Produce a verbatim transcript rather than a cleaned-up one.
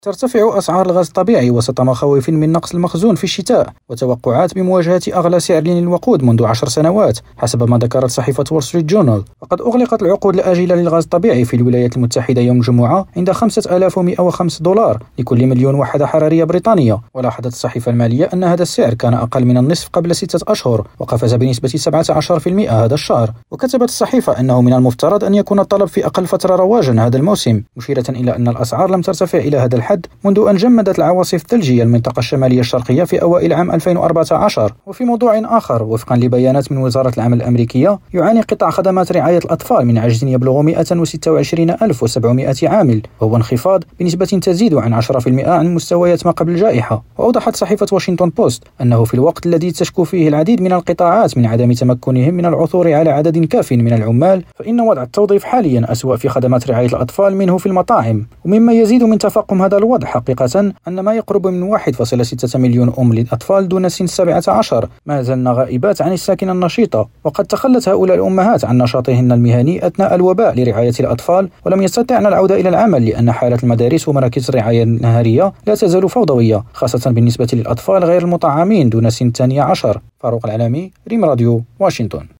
ترتفع أسعار الغاز الطبيعي وسط مخاوف من نقص المخزون في الشتاء وتوقعات بمواجهة أغلى سعر للوقود منذ عشر سنوات حسب ما ذكرت صحيفة وول ستريت جورنال. وقد أغلقت العقود الآجلة للغاز الطبيعي في الولايات المتحدة يوم الجمعة عند خمسة آلاف ومئة وخمسة دولار لكل مليون وحدة حرارية بريطانية. ولاحظت الصحيفة المالية أن هذا السعر كان أقل من النصف قبل ستة أشهر وقفز بنسبة سبعة عشر بالمئة هذا الشهر. وكتبت الصحيفة أنه من المفترض أن يكون الطلب في أقل فترة رواجا هذا الموسم، مشيرة إلى أن الأسعار لم ترتفع إلى هذا الحد منذ أن جمدت العواصف الثلجية المنطقة الشمالية الشرقية في أوائل عام ألفين وأربعة عشر. وفي موضوع آخر، وفقا لبيانات من وزارة العمل الأمريكية، يعاني قطاع خدمات رعاية الأطفال من عجز يبلغ مئة وستة وعشرين ألف وسبعمئة عامل، وهو انخفاض بنسبة تزيد عن عشرة بالمئة عن مستويات ما قبل الجائحة. وأوضحت صحيفة واشنطن بوست أنه في الوقت الذي تشكو فيه العديد من القطاعات من عدم تمكنهم من العثور على عدد كاف من العمال، فإن وضع التوظيف حاليا أسوأ في خدمات رعاية الأطفال منه في المطاعم. ومما يزيد من تفاقم هذا الوضع حقيقة أن ما يقرب من واحد فاصلة ستة مليون أم للأطفال دون سن السابعة عشر ما زلن غائبات عن الساكنة النشيطة، وقد تخلت هؤلاء الأمهات عن نشاطهن المهني أثناء الوباء لرعاية الأطفال، ولم يستطعن العودة إلى العمل لأن حالة المدارس ومراكز الرعاية النهارية لا تزال فوضوية، خاصة بالنسبة للأطفال غير المطعمين دون سن الثانية عشر. فاروق العلامي، ريم راديو، واشنطن.